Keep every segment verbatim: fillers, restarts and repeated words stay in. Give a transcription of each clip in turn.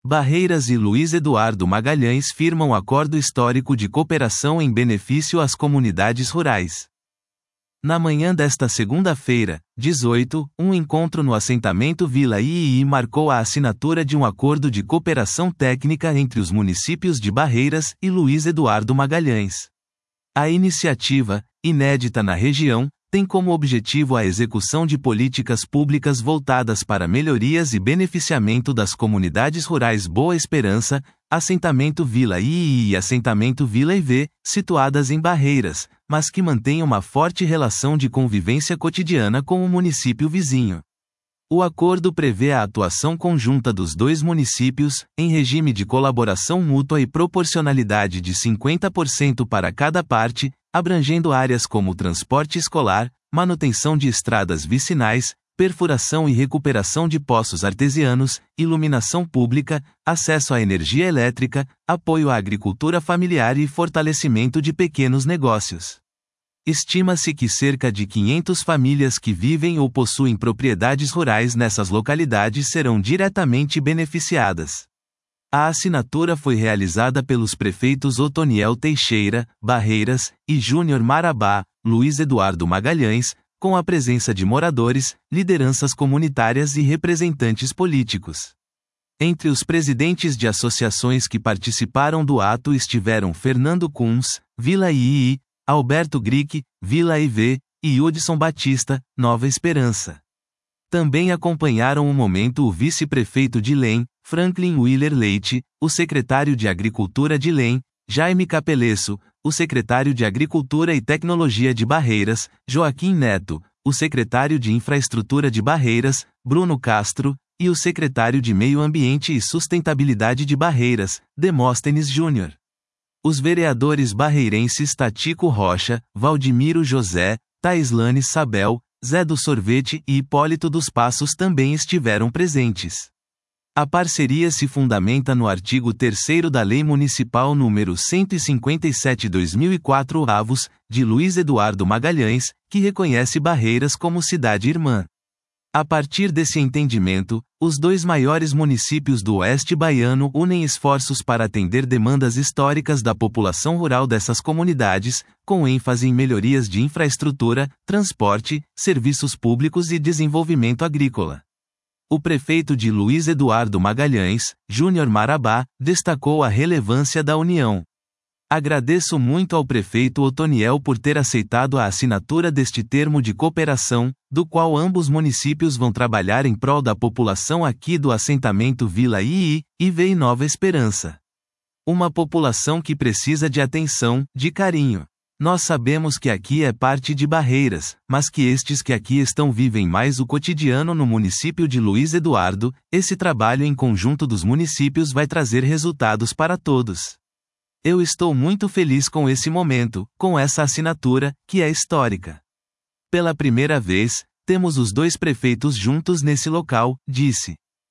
Barreiras e Luiz Eduardo Magalhães firmam acordo histórico de cooperação em benefício às comunidades rurais. Na manhã desta segunda-feira, dezoito, um encontro no assentamento Vila Iií marcou a assinatura de um acordo de cooperação técnica entre os municípios de Barreiras e Luiz Eduardo Magalhães. A iniciativa, inédita na região, tem como objetivo a execução de políticas públicas voltadas para melhorias e beneficiamento das comunidades rurais Boa Esperança, assentamento Vila Iií e assentamento Vila Ivê, situadas em Barreiras, mas que mantêm uma forte relação de convivência cotidiana com o município vizinho. O acordo prevê a atuação conjunta dos dois municípios, em regime de colaboração mútua e proporcionalidade de cinquenta por cento para cada parte, abrangendo áreas como transporte escolar, manutenção de estradas vicinais, perfuração e recuperação de poços artesianos, iluminação pública, acesso à energia elétrica, apoio à agricultura familiar e fortalecimento de pequenos negócios. Estima-se que cerca de quinhentas famílias que vivem ou possuem propriedades rurais nessas localidades serão diretamente beneficiadas. A assinatura foi realizada pelos prefeitos Otoniel Teixeira, Barreiras, e Júnior Marabá, Luiz Eduardo Magalhães, com a presença de moradores, lideranças comunitárias e representantes políticos. Entre os presidentes de associações que participaram do ato estiveram Fernando Kunz, Vila Iií, Alberto Grick, Vila Ivê, e Hudson Batista, Nova Esperança. Também acompanharam o momento o vice-prefeito de Lem, Franklin Willer Leite, o secretário de Agricultura de Lem, Jaime Capelesso, o secretário de Agricultura e Tecnologia de Barreiras, Joaquim Neto, o secretário de Infraestrutura de Barreiras, Bruno Castro, e o secretário de Meio Ambiente e Sustentabilidade de Barreiras, Demóstenes Júnior. Os vereadores barreirenses Tatico Rocha, Valdemiro José, Taislane Sabel, Zé do Sorvete e Hipólito dos Passos também estiveram presentes. A parceria se fundamenta no artigo terceiro da Lei Municipal número cento e cinquenta e sete barra dois mil e quatro avos, de Luiz Eduardo Magalhães, que reconhece Barreiras como cidade-irmã. A partir desse entendimento, os dois maiores municípios do Oeste Baiano unem esforços para atender demandas históricas da população rural dessas comunidades, com ênfase em melhorias de infraestrutura, transporte, serviços públicos e desenvolvimento agrícola. O prefeito de Luiz Eduardo Magalhães, Júnior Marabá, destacou a relevância da união. Agradeço muito ao prefeito Otoniel por ter aceitado a assinatura deste termo de cooperação, do qual ambos municípios vão trabalhar em prol da população aqui do assentamento Vila Iií, Ivê e Nova Esperança. Uma população que precisa de atenção, de carinho. Nós sabemos que aqui é parte de Barreiras, mas que estes que aqui estão vivem mais o cotidiano no município de Luiz Eduardo. Esse trabalho em conjunto dos municípios vai trazer resultados para todos. Eu estou muito feliz com esse momento, com essa assinatura, que é histórica. Pela primeira vez, temos os dois prefeitos juntos nesse local, disse.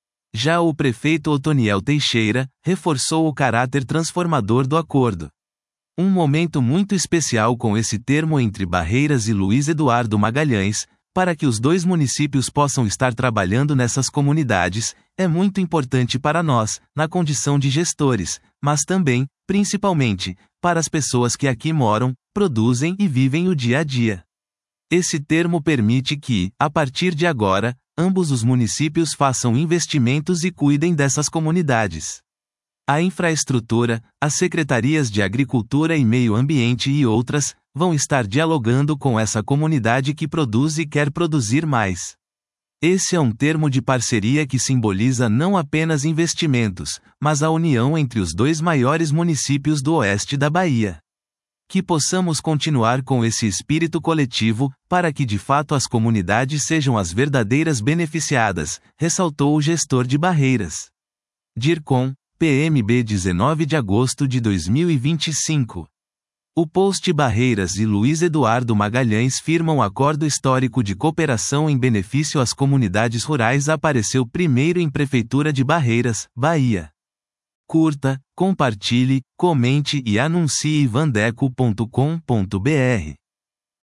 Já o prefeito Otoniel Teixeira reforçou o caráter transformador do acordo. Um momento muito especial com esse termo entre Barreiras e Luiz Eduardo Magalhães, para que os dois municípios possam estar trabalhando nessas comunidades, é muito importante para nós, na condição de gestores, mas também, principalmente, para as pessoas que aqui moram, produzem e vivem o dia a dia. Esse termo permite que, a partir de agora, ambos os municípios façam investimentos e cuidem dessas comunidades. A infraestrutura, as secretarias de Agricultura e Meio Ambiente e outras, vão estar dialogando com essa comunidade que produz e quer produzir mais. Esse é um termo de parceria que simboliza não apenas investimentos, mas a união entre os dois maiores municípios do oeste da Bahia. Que possamos continuar com esse espírito coletivo, para que de fato as comunidades sejam as verdadeiras beneficiadas, ressaltou o gestor de Barreiras. DIRCOM, P M B dezenove de agosto de dois mil e vinte e cinco. O post Barreiras e Luiz Eduardo Magalhães firmam acordo histórico de cooperação em benefício às comunidades rurais apareceu primeiro em Prefeitura de Barreiras, Bahia. Curta, compartilhe, comente e anuncie vandeco ponto com ponto br.